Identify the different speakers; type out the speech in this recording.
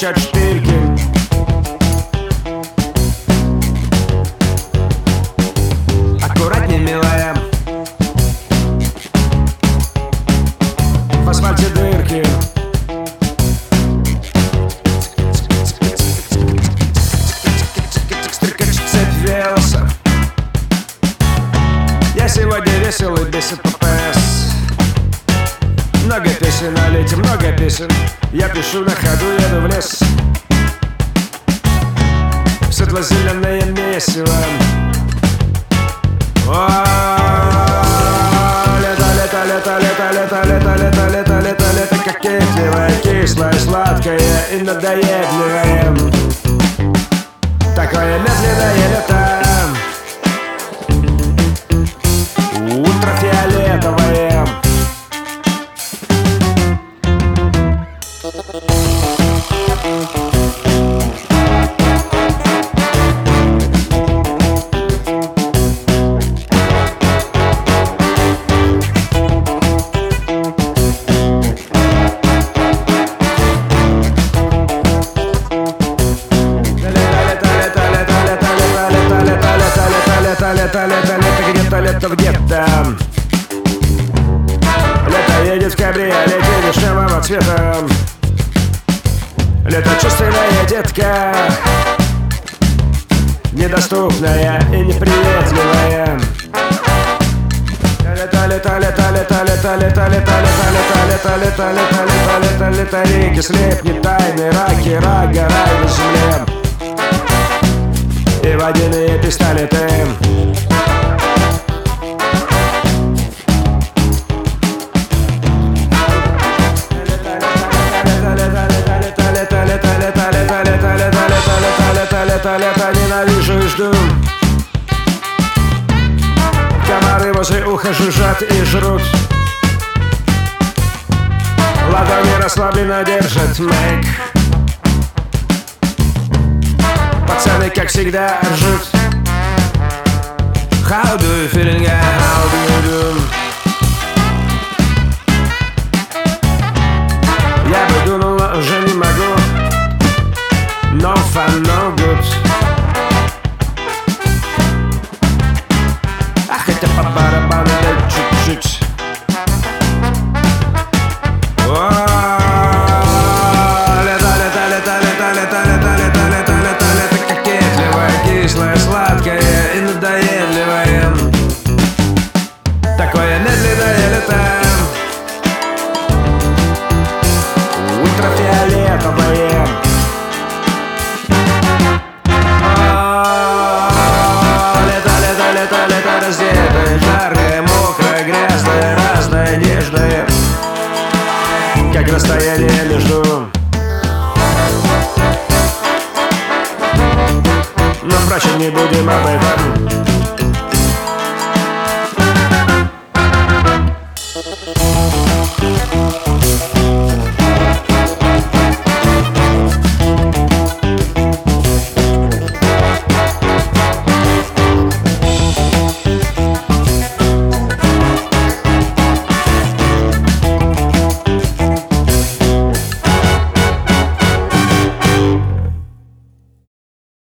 Speaker 1: стучат шпильки. Аккуратней, милая, в асфальте дырки. Стрекочет цепь велоса. Я сегодня весел и бесит ППС. Много песен на лете, много песен. Я пишу на ходу, еду в лес. Светло-зеленое месиво. Лето, лето, лето, лето, лето, лето, лето, лето, лето, лето, кокетливое, кислое, сладкое и надоедливое. Такое медленное лето. Ультрафиолетовое. Лето, где-то, лето где-то. Лето едет в кабриолете вишневого цвета. Лето чувственная детка, недоступная и неприветливая. Лето, лето, лето, лето, лето, лето, лето, лето, лето, лето, лето, лето, лето, лето, реки, слепни, тайны, раки, рага, рай на земле и водяные пистолеты. Лето, ненавижу и жду. Комары возле уха жужжат и жрут. Ладони расслабленно держат мейк. Пацаны, как всегда, ржут. How do you feeling, yeah? How do you do? Я бы дунул, но уже не могу. No fun, no good. А хотя по барабану дай чуть-чуть. Лето, лето, лето, лето, лето, лето, лето, лето, лето, лето, кокетливое, кислое, сладкое и надоедливое. Такое медленное лето. Ультрафиолетовое. Раздетое, жаркое, мокрое, грязное, разное, нежное, как расстояние между. Но, впрочем, не будем об этом.